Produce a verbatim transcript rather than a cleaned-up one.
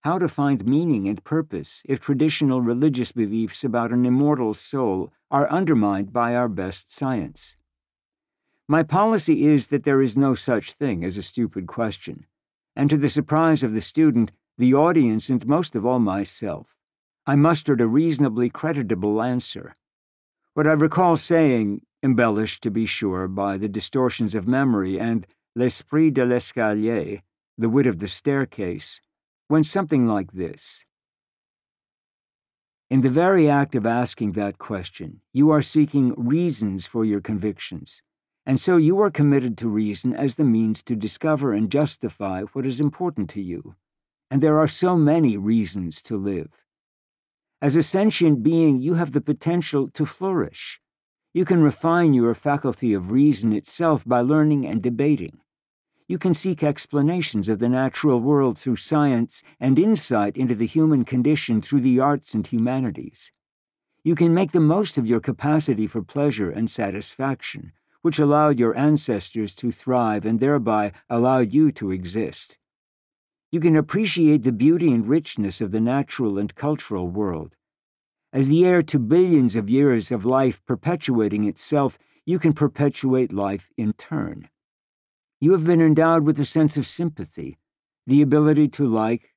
how to find meaning and purpose if traditional religious beliefs about an immortal soul are undermined by our best science? My policy is that there is no such thing as a stupid question, and to the surprise of the student, the audience, and most of all myself, I mustered a reasonably creditable answer. What I recall saying, embellished to be sure by the distortions of memory and l'esprit de l'escalier, the wit of the staircase, went something like this. In the very act of asking that question, you are seeking reasons for your convictions, and so you are committed to reason as the means to discover and justify what is important to you. And there are so many reasons to live. As a sentient being, you have the potential to flourish. You can refine your faculty of reason itself by learning and debating. You can seek explanations of the natural world through science and insight into the human condition through the arts and humanities. You can make the most of your capacity for pleasure and satisfaction, which allowed your ancestors to thrive and thereby allowed you to exist. You can appreciate the beauty and richness of the natural and cultural world. As the heir to billions of years of life perpetuating itself, you can perpetuate life in turn. You have been endowed with a sense of sympathy, the ability to like,